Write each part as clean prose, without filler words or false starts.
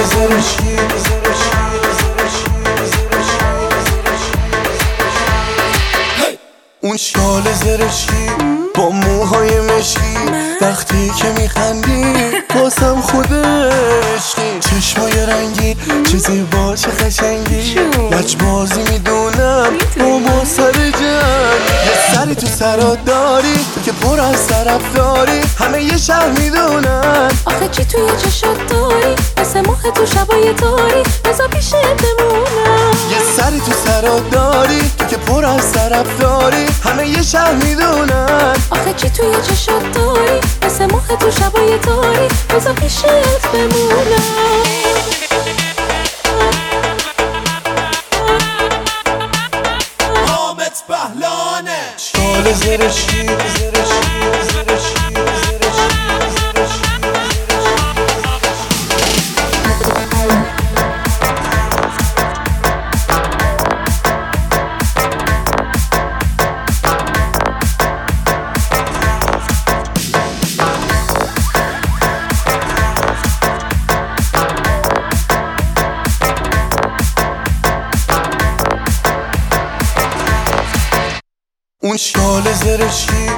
زرشکی اون شال زرشکی با موهای مشکی وقتی که میخندی بازم خود عشقی چشمای رنگی چه زیبا چه قشنگی لجبازی میدونم با ما سر جنگ یه سری تو سرات داری که پر از طرف داری همه یه شهر میدونن آخه چی توی چشات داری مثل ماه تو شبای تاری بذار پیشت بمونم یه سری تو سرات داری که پر از طرف داری همه یه شهر میدونن آخه چی توی چشات داری مثل ماه تو شبای تاری بذار پیشت بمونم حامد بهلانه شال زرشکی اون شال زرشکی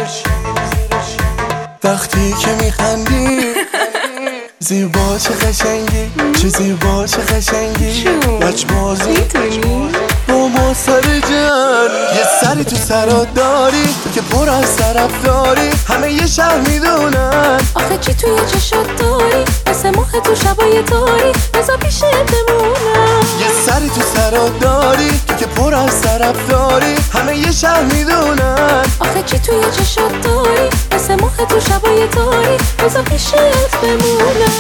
وقتی که میخندی زیبا چه قشنگی چه زیبا چه قشنگی لجبازی با ما سر جنگ یه سری تو سرات داری که پر از طرف داری همه یه شهر میدونن آخه چی توی چشات داری مثل ماه تو شبای تاری بذار پیشت بمونم یه سری تو سرات داری که پر از طرف داری همه یه شهر میدونن آخه چی توی چشات داری مثل ماه تو شبای تاری بذار پیشت بمونم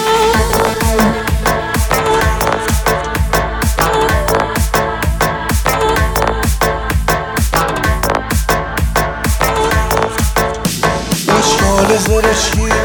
اون شال زرشکی